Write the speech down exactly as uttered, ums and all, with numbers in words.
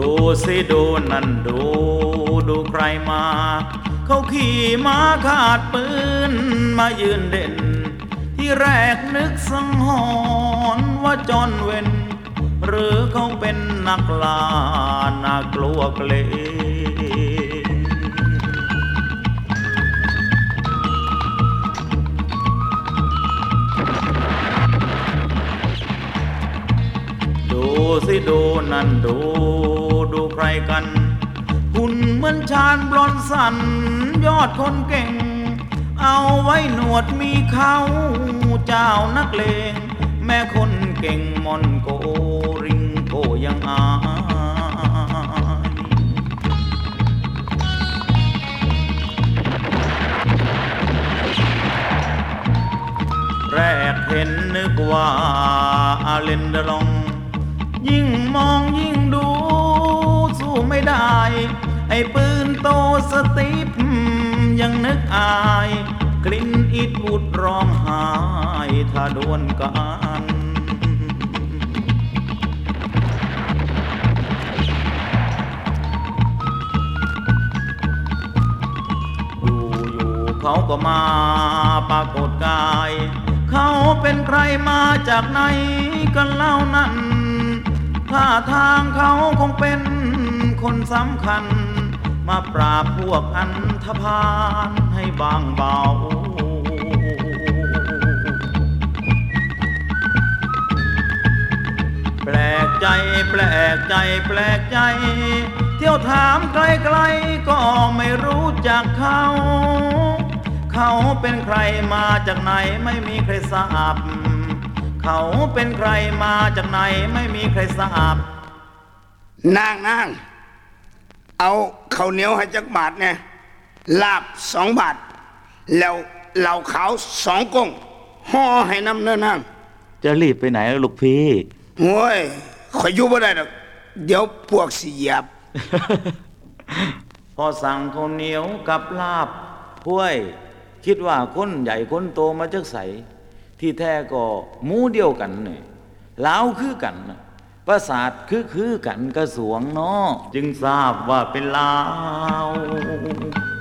ดูสิดูนั่นดูดูใครมาเขาขี่ม้าคาดปืนมายืนเด่นที่แรกนึกสังหรณ์ว่าจอนเว้นหรือเขาเป็นนักล่าน่ากลัวเกรงดูสิดูนั่นดูดูใครกันหุ่นเหมือนชาญบลอนสันยอดคนเก่งเอาไว้หนวดมีเขาเจ้านักเลงแม่คนเก่งมอนโกริงโกยังอายแรกเห็นนึกว่าอาเลนเดลองยิ่งมองยิ่งดูสู้ไม่ได้ไอ้ปืนโตสติปยังนึกอายกลิ่นอิดวุดร้องไห้ถ้าดวลกันอยู่อยู่เขาก็มาปรากฏกายเขาเป็นใครมาจากไหนกันเล่านั้นท่าทางเขาคงเป็นคนสำคัญมาปราบพวกอันธพาลให้บางเบาแปลกใจแปลกใจแปลกใจเที่ยวถามไกลๆก็ไม่รู้จักเขาเขาเป็นใครมาจากไหนไม่มีใครทราบเขาเป็นใครมาจากไหนไม่มีใครทราบนางนางเอาข้าวเหนียวให้จักบาทเนี่ยลาบสองบาทแล้วเหล้าขาวสองกงห่อให้น้ำเนื้อนางจะรีบไปไหนลูกพี่โอ้ยขอยอยู่บ่ได้ดอกเดี๋ยวพวกสิเหยียบพอสั่งข้าวเหนียวกับลาบห้วยคิดว่าคนใหญ่คนโตมาจากไสที่แท้ก็หมู่เดียวกันนี่ลาวคือกันประสาทคือคือกันกระสวงเนาะจึงทราบว่าเป็นลาว